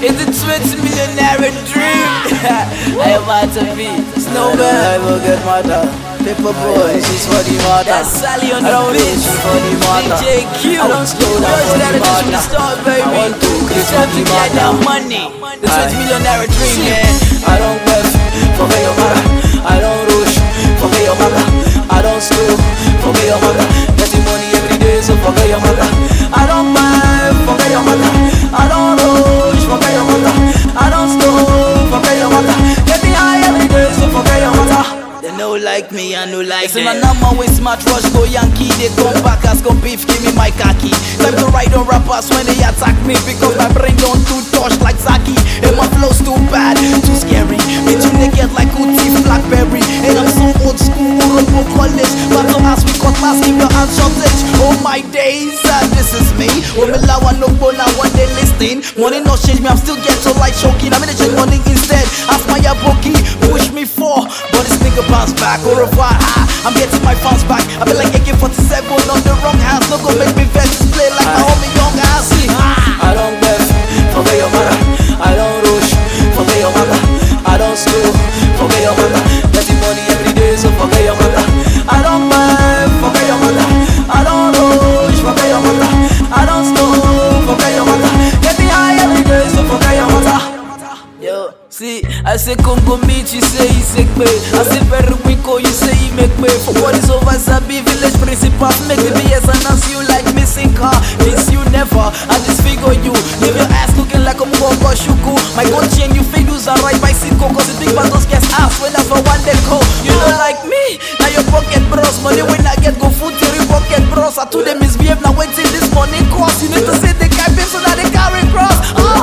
It's a 20 millionaire dream. I am about to be Snowman. I will get mother. Paper boy, she's for the mother. That's Sally on I the don't beach. rush for the mother. DJ Q. I don't slow down Just for the gotta just from the mother. start, baby. I want to get It's time for to the get that mother. money. The 20 millionaire dream, man. I don't beg for your mother. I don't rush for your mother. I don't slow for your mother. Getting money every day, so for your mother. I don't beg for your mother. I don't rush for your mother. I don't slow for your mother. Getting high every day, so for your mother. They no like me, I no like Say them. my number with smart rush go Yankee. They come back as go beef, give me my khaki. Time to ride on rappers when they attack me, because my brain don't do touch like Zaki. And my flow's too bad, too scary. Me too naked like Uti Blackberry. And I'm so old school, Urobo college. But to ask we cut last, keep your hands shortage. Oh my days, this is me. Oh me la one no bona one day listing. Money no change me, I'm still get to like choking. I'm gonna change money instead. Ask my aboki, push me for, but this nigga bounce back. Au revoir, I'm getting my funds back. I be like AK-47 on the wrong hands. No go make me vex, play like my homie young ass. I don't beg for your mother. I don't rush for your mother. I don't slow for your mother. Getting money every day, so for your mother. I don't beg for your mother. I don't rush for your mother. I don't slow for your mother. Getting high every day, so for your mother. Yo, see, I say Congo meat, you say he sick pay. I say Periwinkle, you say he make pay. For what is over Sabi village principal. Make the BS and ask you like missing car. Miss you never, I disfigure you. Leave your ass looking like a Mbogo Shuku. My gun chain, you feel use a right bicycle. Cause the big battles gets ass when I for one day go. You don't like me, now your pocket bros. Money when I get go food till your pocket bros. I told them misbehave, now wait till this money cost. You need to say the guy so that they carry cross.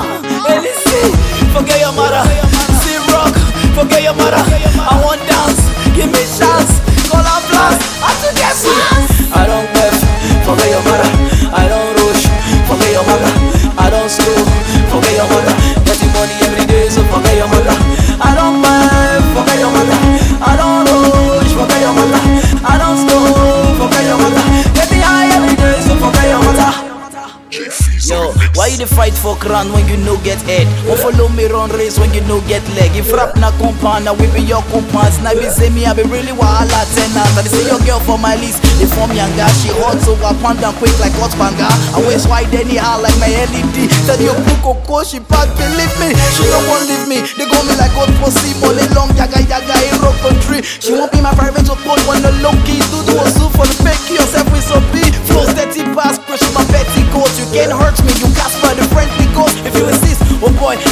And you see, forget your mother. See rock, forget your mother. I want dance, give me chance. Call out blast, I took get chance. I don't beg forget your mother. I don't rush forget your mother. I don't slow forget your mother. Getting money every day, so forget your mother. I don't beg forget your mother. I don't rush forget your mother. I don't slow forget your mother. Getting high every day, so forget your mother. Yo, why you dey fight for crown when you no get head? Won't follow me run race when you no get leg. If rap na compound, now we be your compounds. Now be say me, I be really wahala tenant. I dey see your girl for my list. They form younger, she hot so I pound down quick like hot banger. I waist wide anyhow like my LED. Tell your coco she pack, believe me. She don't want leave me. They go me like hot pussy, money long yaga in rock country. She won't be my private support when the low key do a soup for the fake yourself with some beat. Flow steady pass, pressure my petty coat. You can't hurt me, you Casper the friendly ghost. If you insist, oh boy,